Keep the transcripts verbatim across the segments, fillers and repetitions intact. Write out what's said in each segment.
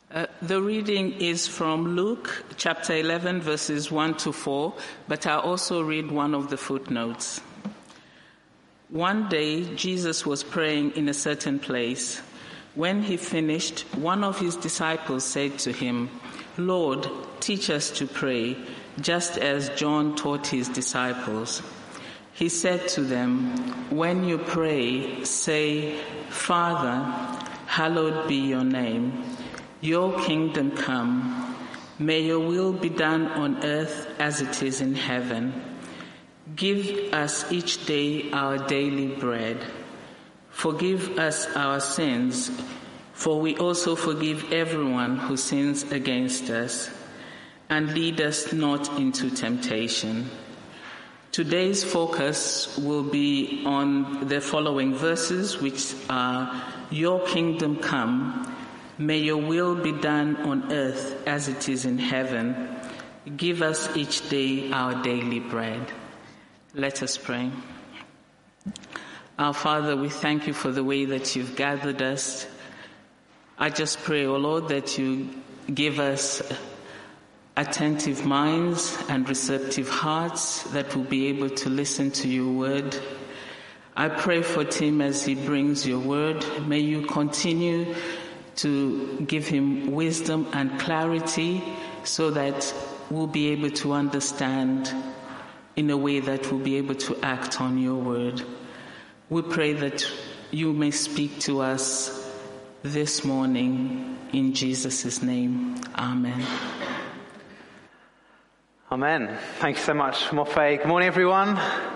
Uh, the reading is from Luke chapter eleven, verses one to four, but I'll also read one of the footnotes. One day, Jesus was praying in a certain place. When he finished, one of his disciples said to him, "Lord, teach us to pray, just as John taught his disciples." He said to them, "When you pray, say, 'Father, hallowed be your name. Your kingdom come. May your will be done on earth as it is in heaven. Give us each day our daily bread. Forgive us our sins, for we also forgive everyone who sins against us. And lead us not into temptation." Today's focus will be on the following verses, which are, "Your kingdom come. May your will be done on earth as it is in heaven. Give us each day our daily bread." Let us pray. Our Father, we thank you for the way that you've gathered us. I just pray, O Lord, that you give us attentive minds and receptive hearts that will be able to listen to your word. I pray for Tim as he brings your word. May you continue to give him wisdom and clarity so that we'll be able to understand in a way that we'll be able to act on your word. We pray that you may speak to us this morning in Jesus' name. Amen. Amen. Thank you so much, Mofe. Good morning, everyone.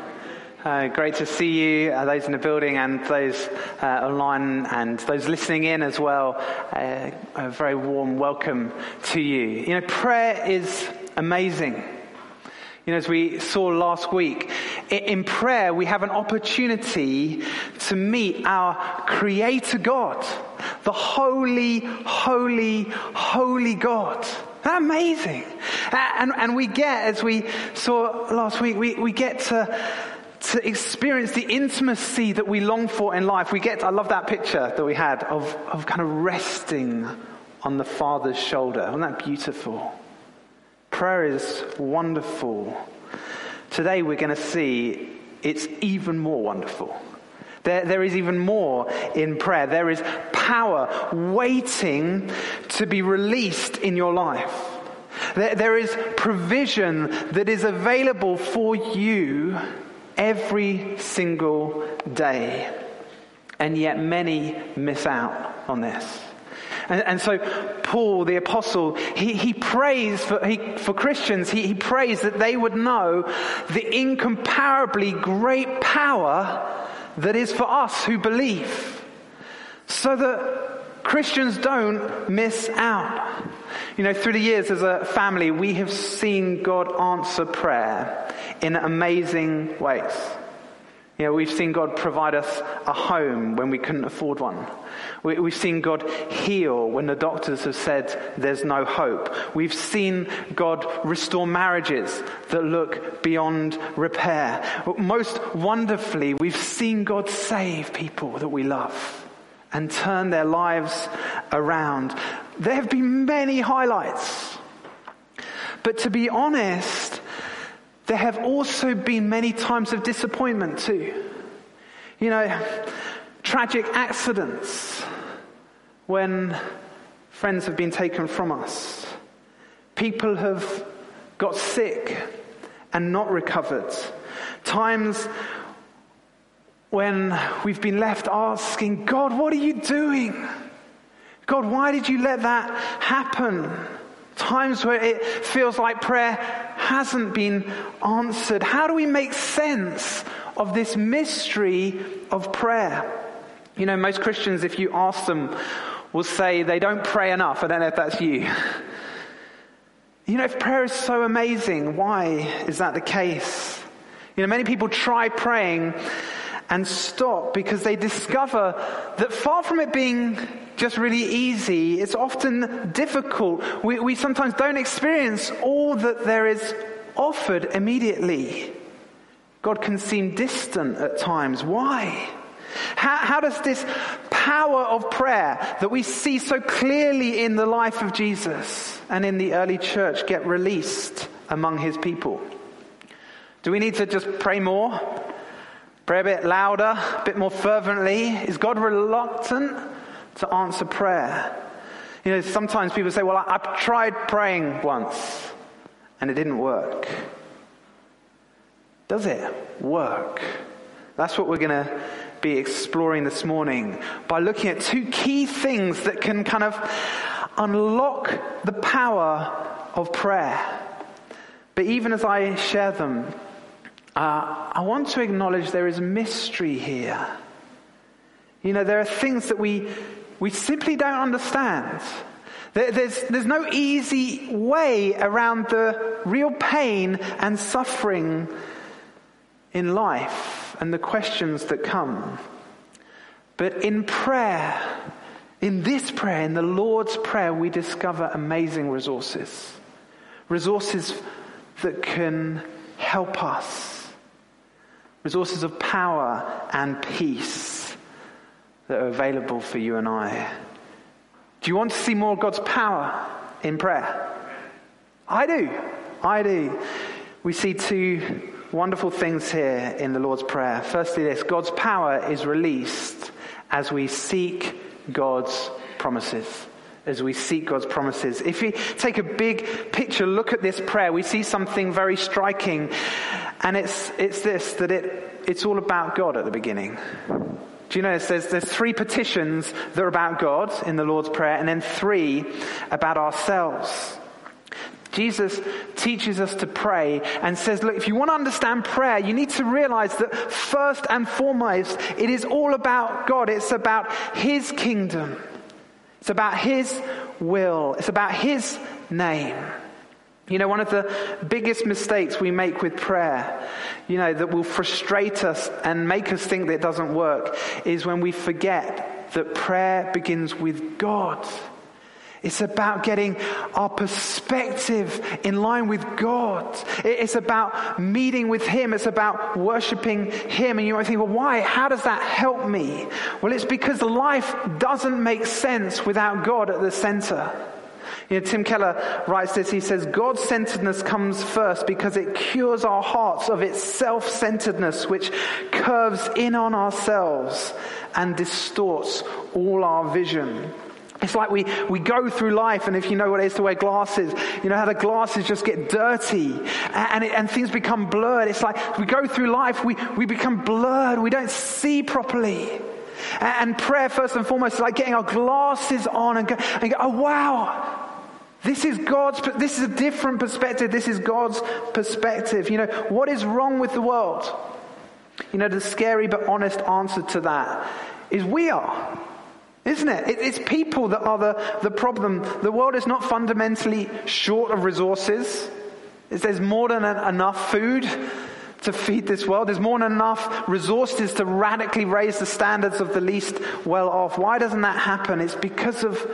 Uh, great to see you, uh, those in the building and those uh, online and those listening in as well. Uh, a very warm welcome to you. You know, prayer is amazing. You know, as we saw last week, in prayer we have an opportunity to meet our Creator God, the holy, holy, holy God. Isn't that amazing? And, and we get, as we saw last week, we, we get to to experience the intimacy that we long for in life. We get, I love that picture that we had of, of kind of resting on the Father's shoulder. Isn't that beautiful? Prayer is wonderful. Today we're going to see it's even more wonderful. There, there is even more in prayer. There is power waiting to be released in your life. There, there is provision that is available for you every single day. And yet many miss out on this. And, and so Paul, the apostle, he, he prays for, he, for Christians, he, he prays that they would know the incomparably great power that is for us who believe, so that Christians don't miss out. You know, through the years as a family, we have seen God answer prayer in amazing ways. You know, we've seen God provide us a home when we couldn't afford one. We, we've seen God heal when the doctors have said there's no hope. We've seen God restore marriages that look beyond repair. Most wonderfully, we've seen God save people that we love and turn their lives around. There have been many highlights. But to be honest, there have also been many times of disappointment too. You know, tragic accidents when friends have been taken from us. People have got sick and not recovered. Times when we've been left asking, God, what are you doing? God, why did you let that happen? Times where it feels like prayer hasn't been answered. How do we make sense of this mystery of prayer? You know, most Christians, if you ask them, will say they don't pray enough. I don't know if that's you. You know, if prayer is so amazing, why is that the case? You know, many people try praying and stop because they discover that far from it being just really easy, it's often difficult. We, we sometimes don't experience all that there is offered immediately. God can seem distant at times. Why? How, how does this power of prayer that we see so clearly in the life of Jesus and in the early church get released among his people? Do we need to just pray more? Pray a bit louder, a bit more fervently? Is God reluctant to answer prayer? You know, sometimes people say, well, I, I've tried praying once and it didn't work. Does it work? That's what we're going to be exploring this morning by looking at two key things that can kind of unlock the power of prayer. But even as I share them, uh, I want to acknowledge there is mystery here. You know, there are things that we we simply don't understand. There, there's there's no easy way around the real pain and suffering in life and the questions that come. But in prayer, in this prayer, in the Lord's Prayer, we discover amazing resources. Resources that can help us. Resources of power and peace that are available for you and I. Do you want to see more of God's power in prayer? I do. I do. We see two wonderful things here in the Lord's Prayer. Firstly this, God's power is released as we seek God's promises. As we seek God's promises. If we take a big picture look at this prayer, we see something very striking. And it's it's this, that it it's all about God at the beginning. Do you notice there's, there's three petitions that are about God in the Lord's Prayer, and then three about ourselves. Jesus teaches us to pray and says, look, if you want to understand prayer, you need to realize that first and foremost, it is all about God. It's about his kingdom. It's about his will. It's about his name. You know, one of the biggest mistakes we make with prayer, you know, that will frustrate us and make us think that it doesn't work, is when we forget that prayer begins with God. It's about getting our perspective in line with God. It's about meeting with him. It's about worshiping him. And you might think, well, why? How does that help me? Well, it's because life doesn't make sense without God at the center. You know, Tim Keller writes this. He says, God-centeredness comes first because it cures our hearts of its self-centeredness, which curves in on ourselves and distorts all our vision. It's like we, we go through life, and if you know what it is to wear glasses, you know how the glasses just get dirty and, and, it, and things become blurred. It's like we go through life, we, we become blurred, we don't see properly. And, and prayer, first and foremost, is like getting our glasses on and go, and go, oh wow, this is God's, this is a different perspective, this is God's perspective. You know, what is wrong with the world? You know, the scary but honest answer to that is we are. Isn't it? It's people that are the, the problem. The world is not fundamentally short of resources. There's more than enough food to feed this world. There's more than enough resources to radically raise the standards of the least well off. Why doesn't that happen? It's because of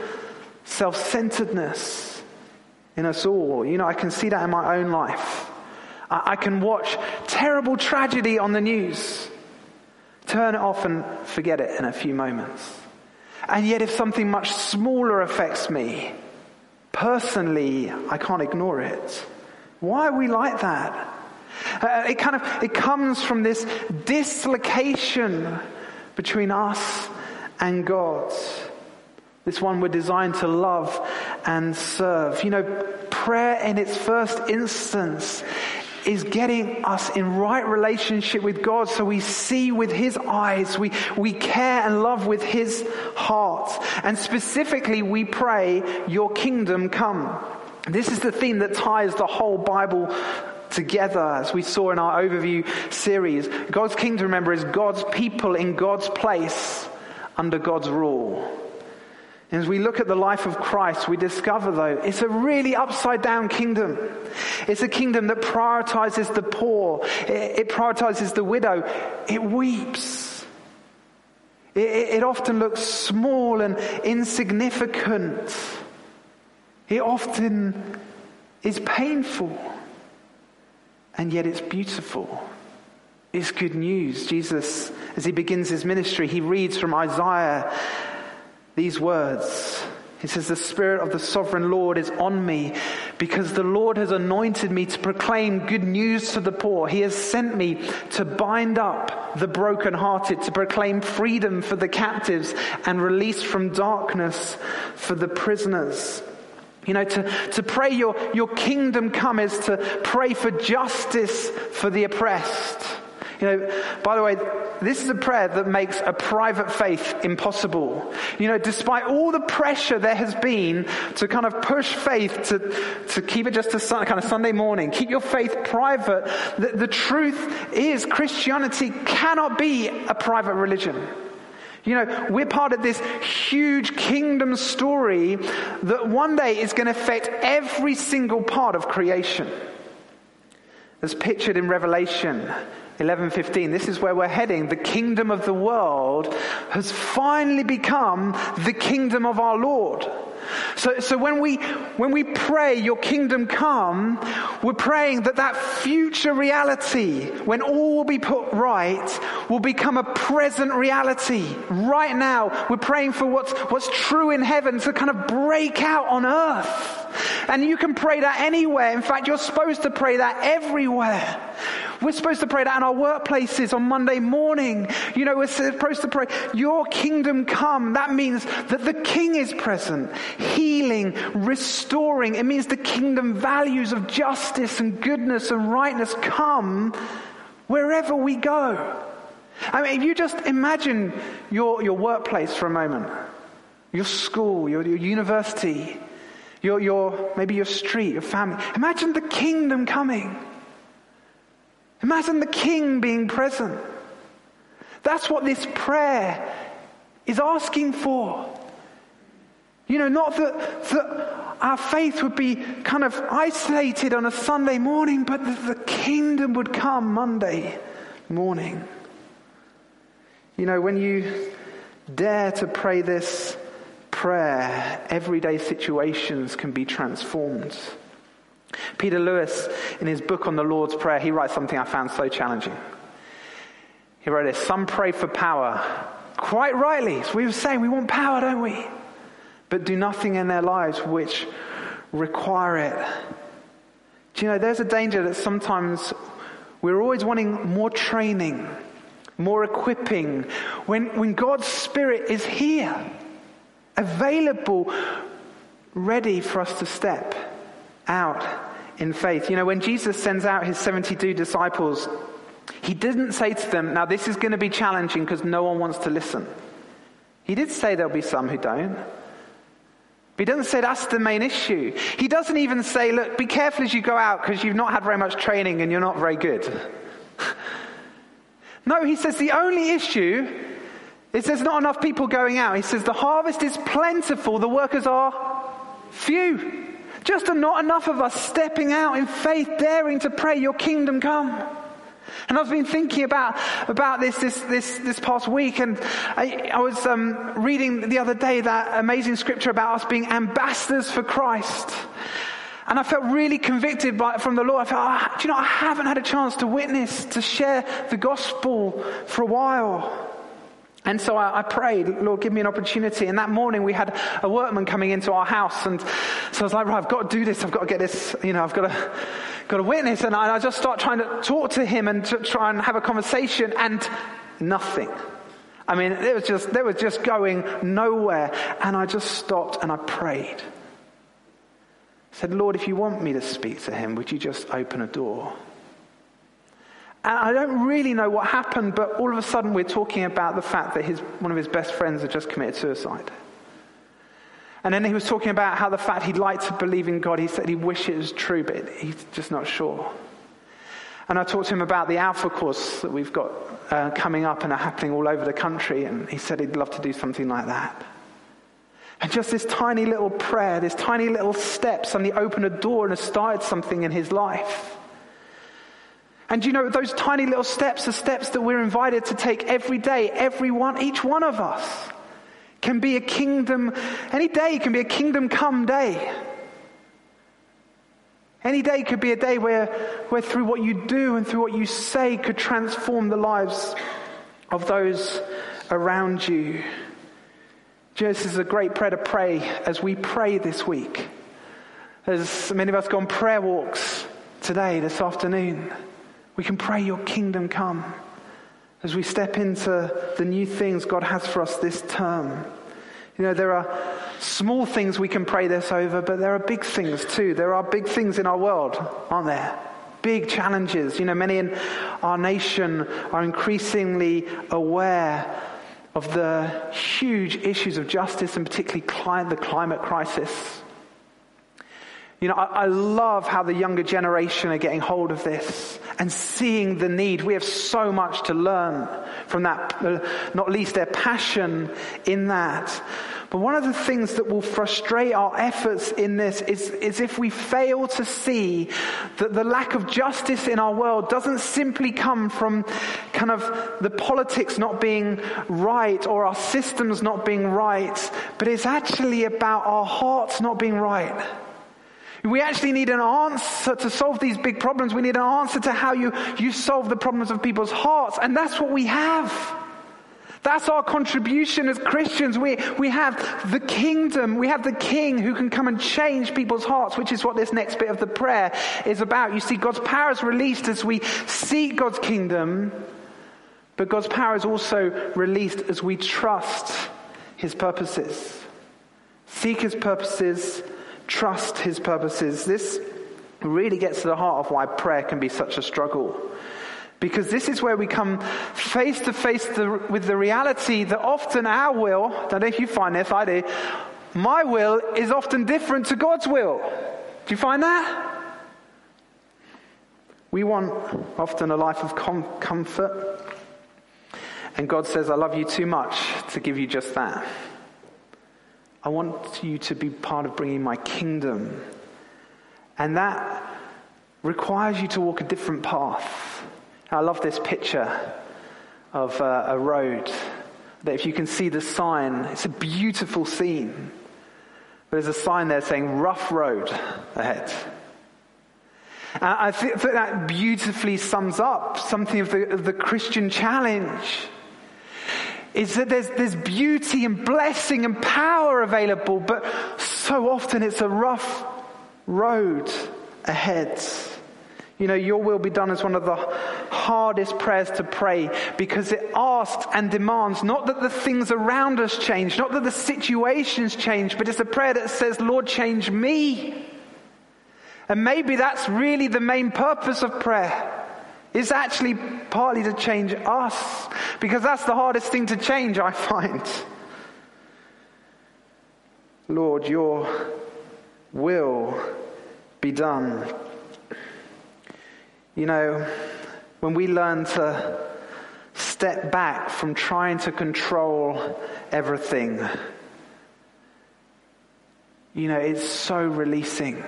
self-centeredness in us all. You know, I can see that in my own life. I, I can watch terrible tragedy on the news, turn it off and forget it in a few moments. And yet if something much smaller affects me, personally, I can't ignore it. Why are we like that? Uh, it kind of, it comes from this dislocation between us and God. This one we're designed to love and serve. You know, prayer in its first instance is getting us in right relationship with God, so we see with his eyes, we, we care and love with his heart. And specifically, we pray, your kingdom come. This is the theme that ties the whole Bible together, as we saw in our overview series. God's kingdom, remember, is God's people in God's place under God's rule. As we look at the life of Christ, we discover, though, it's a really upside-down kingdom. It's a kingdom that prioritizes the poor. It, it prioritizes the widow. It weeps. It, it often looks small and insignificant. It often is painful. And yet it's beautiful. is good news. Jesus, as he begins his ministry, he reads from Isaiah these words. He says, "The Spirit of the Sovereign Lord is on me, because the Lord has anointed me to proclaim good news to the poor. He has sent me to bind up the brokenhearted, to proclaim freedom for the captives and release from darkness for the prisoners." You know, to, to pray your, your kingdom come is to pray for justice for the oppressed. You know, by the way, this is a prayer that makes a private faith impossible. You know, despite all the pressure there has been to kind of push faith to, to keep it just a sun, kind of Sunday morning, keep your faith private, the, the truth is Christianity cannot be a private religion. You know, we're part of this huge kingdom story that one day is going to affect every single part of creation. As pictured in Revelation eleven fifteen, this is where we're heading. The kingdom of the world has finally become the kingdom of our Lord. So, so when we when we pray, "Your kingdom come," we're praying that that future reality, when all will be put right, will become a present reality. Right now, we're praying for what's what's true in heaven to kind of break out on earth. And you can pray that anywhere. In fact, you're supposed to pray that everywhere. We're supposed to pray that in our workplaces on Monday morning. You know, we're supposed to pray, "Your kingdom come." That means that the King is present, healing, restoring. It means the kingdom values of justice and goodness and rightness come wherever we go. I mean, if you just imagine your, your workplace for a moment, your school, your, your university, your, your, maybe your street, your family. Imagine the kingdom coming. Imagine the King being present. That's what this prayer is asking for. You know, not that, that our faith would be kind of isolated on a Sunday morning, but that the kingdom would come Monday morning. You know, when you dare to pray this prayer, everyday situations can be transformed. Peter Lewis, in his book on the Lord's Prayer, he writes something I found so challenging. He wrote this: "Some pray for power, quite rightly. So we were saying we want power, don't we? But do nothing in their lives which require it." Do you know, there's a danger that sometimes we're always wanting more training, more equipping, when, when God's Spirit is here, available, ready for us to step out in faith. You know, when Jesus sends out his seventy-two disciples, he didn't say to them, "Now this is going to be challenging because no one wants to listen." He did say there'll be some who don't. But he doesn't say that's the main issue. He doesn't even say, "Look, be careful as you go out because you've not had very much training and you're not very good." No, he says the only issue is there's not enough people going out. He says the harvest is plentiful, the workers are few. Just not enough of us stepping out in faith, daring to pray, "Your kingdom come." And I've been thinking about about this this this, this past week, and I, I was um, reading the other day that amazing scripture about us being ambassadors for Christ. And I felt really convicted by, from the Lord. I felt, oh, do you know, I haven't had a chance to witness, to share the gospel for a while. And so I, I prayed, "Lord, give me an opportunity." And that morning we had a workman coming into our house. And so I was like, right, I've got to do this. I've got to get this, you know, I've got to, got to witness. And I, I just start trying to talk to him and to try and have a conversation, and nothing. I mean, it was just, they were just going nowhere. And I just stopped and I prayed. I said, "Lord, if you want me to speak to him, would you just open a door?" And I don't really know what happened, but all of a sudden we're talking about the fact that his one of his best friends had just committed suicide. And then he was talking about how the fact he'd like to believe in God, he said he wished it was true, but he's just not sure. And I talked to him about the Alpha course that we've got uh, coming up and are happening all over the country, and he said he'd love to do something like that. And just this tiny little prayer, this tiny little step suddenly opened a door and has started something in his life. And you know, those tiny little steps are steps that we're invited to take every day. Every one, each one of us can be a kingdom, any day can be a kingdom come day. Any day could be a day where, where through what you do and through what you say could transform the lives of those around you. This is a great prayer to pray as we pray this week. As many of us go on prayer walks today, this afternoon, we can pray your kingdom come as we step into the new things God has for us this term. You know, there are small things we can pray this over, but there are big things too. There are big things in our world, aren't there? Big challenges. You know, many in our nation are increasingly aware of the huge issues of justice and particularly cli- the climate crisis. You know, I, I love how the younger generation are getting hold of this and seeing the need. We have so much to learn from that, uh, not least their passion in that. But one of the things that will frustrate our efforts in this is, is if we fail to see that the lack of justice in our world doesn't simply come from kind of the politics not being right or our systems not being right, but it's actually about our hearts not being right. We actually need an answer to solve these big problems. We need an answer to how you, you solve the problems of people's hearts. And that's what we have. That's our contribution as Christians. We, we have the kingdom. We have the king who can come and change people's hearts, which is what this next bit of the prayer is about. You see, God's power is released as we seek God's kingdom, but God's power is also released as we trust his purposes. Seek his purposes, trust his purposes. This really gets to the heart of why prayer can be such a struggle. Because this is where we come face to face the, with the reality that often our will, I don't know if you find this, I do, my will is often different to God's will. Do you find that? We want often a life of com- comfort. And God says, I love you too much to give you just that. I want you to be part of bringing my kingdom. And that requires you to walk a different path. I love this picture of uh, a road that if you can see the sign, it's a beautiful scene. There's a sign there saying rough road ahead. And I think that, that beautifully sums up something of the, of the Christian challenge. Is that there's, there's beauty and blessing and power available, but so often it's a rough road ahead. You know, your will be done is one of the hardest prayers to pray because it asks and demands not that the things around us change, not that the situations change, but it's a prayer that says, Lord, change me. And maybe that's really the main purpose of prayer. It's actually partly to change us, because that's the hardest thing to change, I find. Lord, your will be done. You know, when we learn to step back from trying to control everything, you know, it's so releasing.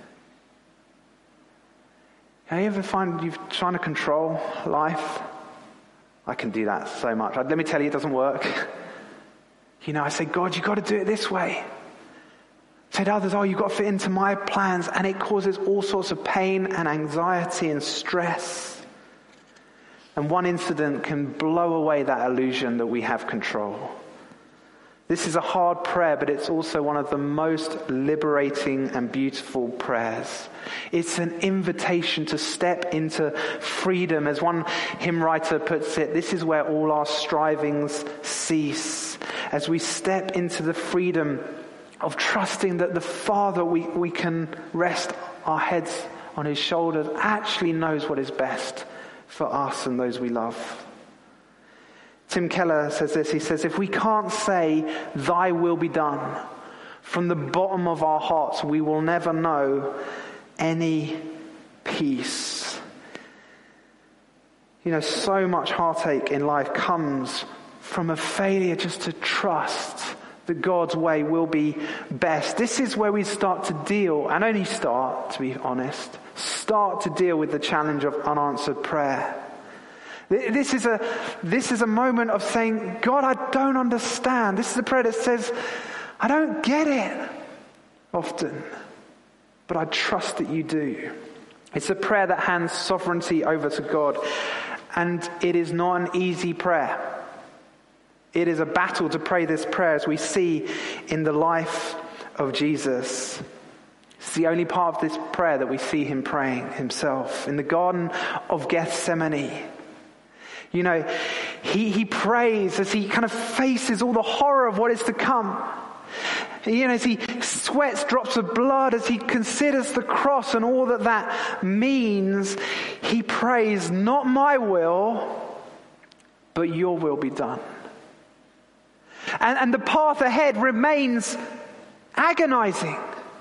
Have you ever find you're trying to control life? I can do that so much. Let me tell you, it doesn't work. You know, I say, God, you've got to do it this way. Say to others, oh, you've got to fit into my plans. And it causes all sorts of pain and anxiety and stress. And one incident can blow away that illusion that we have control. This is a hard prayer, but it's also one of the most liberating and beautiful prayers. It's an invitation to step into freedom. As one hymn writer puts it, this is where all our strivings cease. As we step into the freedom of trusting that the Father we, we can rest our heads on his shoulders actually knows what is best for us and those we love. Tim Keller says this, he says, if we can't say, thy will be done, from the bottom of our hearts, we will never know any peace. You know, so much heartache in life comes from a failure just to trust that God's way will be best. This is where we start to deal, and only start, to be honest, start to deal with the challenge of unanswered prayer. This is a this is a moment of saying, God, I don't understand. This is a prayer that says, I don't get it often. but I trust that you do. It's a prayer that hands sovereignty over to God, and it is not an easy prayer. It is a battle to pray this prayer, as we see in the life of Jesus. It's the only part of this prayer that we see him praying himself. In the Garden of Gethsemane, you know, he, he prays as he kind of faces all the horror of what is to come. You know, as he sweats drops of blood, as he considers the cross and all that that means, he prays, not my will, but your will be done. And, and the path ahead remains agonizing.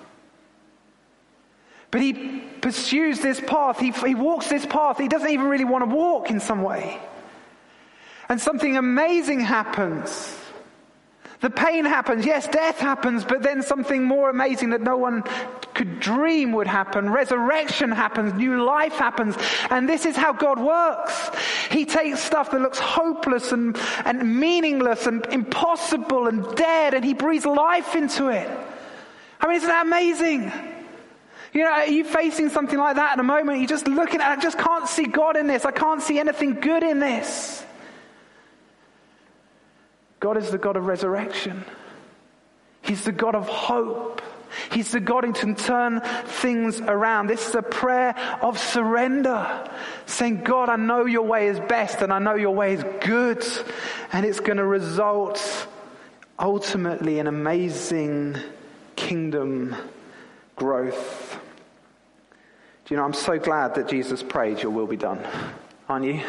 But he pursues this path. He, he walks this path. He doesn't even really want to walk in some way. And something amazing happens. The pain happens. Yes, death happens. But then something more amazing that no one could dream would happen. Resurrection happens. New life happens. And this is how God works. He takes stuff that looks hopeless and, and meaningless and impossible and dead, and he breathes life into it. I mean, isn't that amazing? You know, are you facing something like that at a moment? You're just looking at it, I just can't see God in this. I can't see anything good in this. God is the God of resurrection. He's the God of hope. He's the God who can turn things around. This is a prayer of surrender. Saying, God, I know your way is best and I know your way is good. And it's going to result ultimately in amazing kingdom growth. Do you know, I'm so glad that Jesus prayed, your will be done. Aren't you?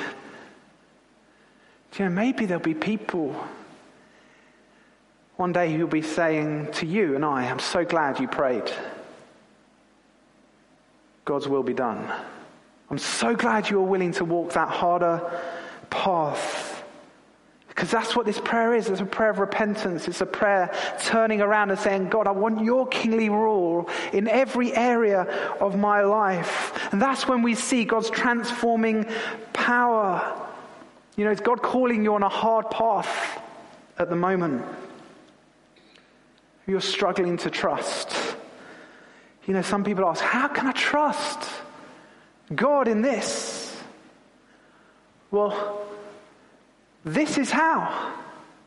Do you know, maybe there'll be people one day he'll be saying to you and I, I'm so glad you prayed. God's will be done. I'm so glad you were willing to walk that harder path. Because that's what this prayer is. It's a prayer of repentance. It's a prayer turning around and saying, God, I want your kingly rule in every area of my life. And that's when we see God's transforming power. You know, it's God calling you on a hard path at the moment. You're struggling to trust. You know, some people ask, how can I trust God in this? Well, this is how.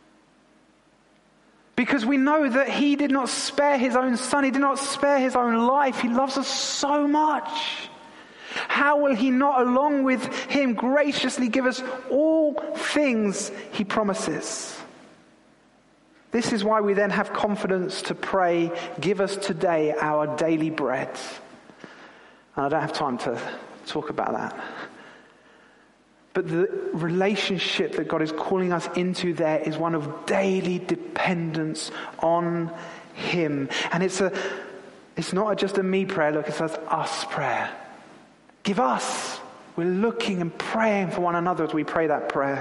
Because we know that he did not spare his own son. He did not spare his own life. He loves us so much. How will he not, along with him, graciously give us all things he promises? This is why we then have confidence to pray, give us today our daily bread. And I don't have time to talk about that. But the relationship that God is calling us into there is one of daily dependence on him. And it's a, it's not just a me prayer, look, it's an us prayer. Give us. We're looking and praying for one another as we pray that prayer.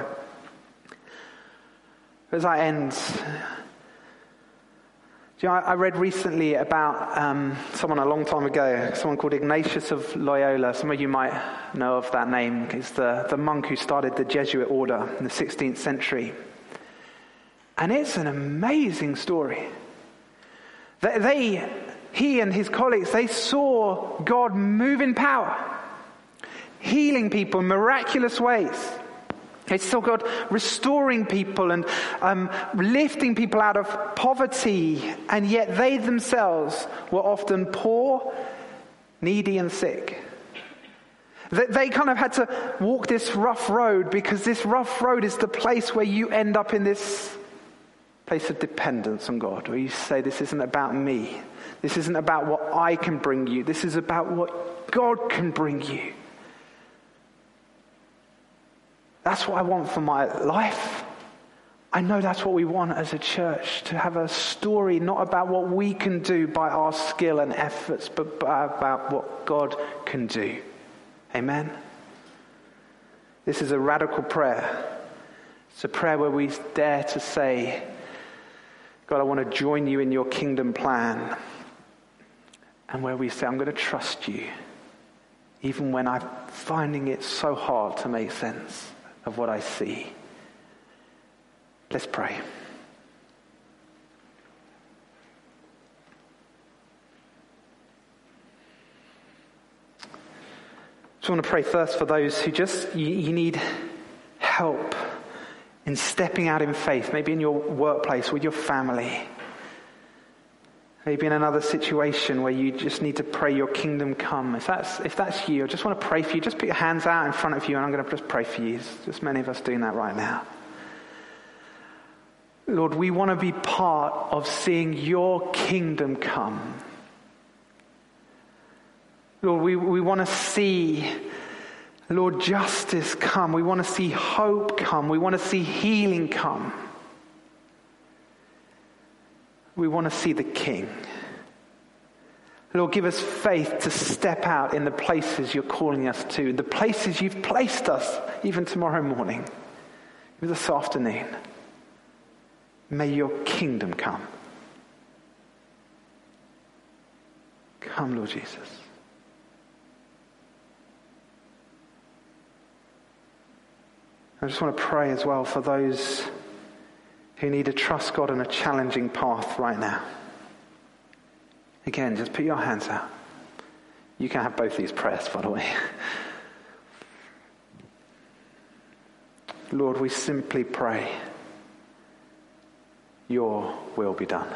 As I end, do you know, I read recently about um, someone a long time ago, someone called Ignatius of Loyola. Some of you might know of that name. He's the, the monk who started the Jesuit order in the sixteenth century. And it's an amazing story. They, they, he and his colleagues, they saw God move in power, healing people in miraculous ways. They saw God restoring people and um, lifting people out of poverty, and yet they themselves were often poor, needy and sick. They, they kind of had to walk this rough road, because this rough road is the place where you end up in this place of dependence on God, where you say, this isn't about me. This isn't about what I can bring you. This is about what God can bring you. That's what I want for my life. I know that's what we want as a church, to have a story not about what we can do by our skill and efforts, but about what God can do. Amen? This is a radical prayer. It's a prayer where we dare to say, God, I want to join you in your kingdom plan. And where we say, I'm going to trust you, even when I'm finding it so hard to make sense of what I see. Let's pray. just want to pray first for those who just, you, you need help in stepping out in faith, maybe in your workplace, with your family. Maybe in another situation where you just need to pray your kingdom come. If that's if that's you, I just want to pray for you. Just put your hands out in front of you and I'm going to just pray for you. There's just many of us doing that right now. Lord, we want to be part of seeing your kingdom come. Lord, we, we want to see, Lord, justice come. We want to see hope come. We want to see healing come. We want to see the King. Lord, give us faith to step out in the places you're calling us to, the places you've placed us, even tomorrow morning, even this afternoon. May your kingdom come. Come, Lord Jesus. I just want to pray as well for those who need to trust God on a challenging path right now. Again, just put your hands out. You can have both these prayers, by the way. Lord, we simply pray, your will be done.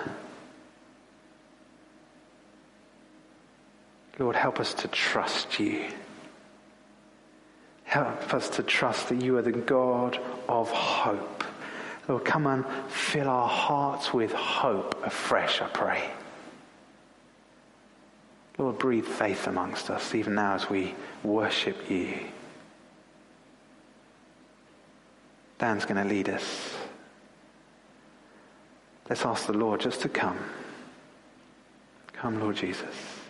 Lord, help us to trust you. Help us to trust that you are the God of hope. Lord, come and fill our hearts with hope afresh, I pray. Lord, breathe faith amongst us, even now as we worship you. Dan's going to lead us. Let's ask the Lord just to come. Come, Lord Jesus.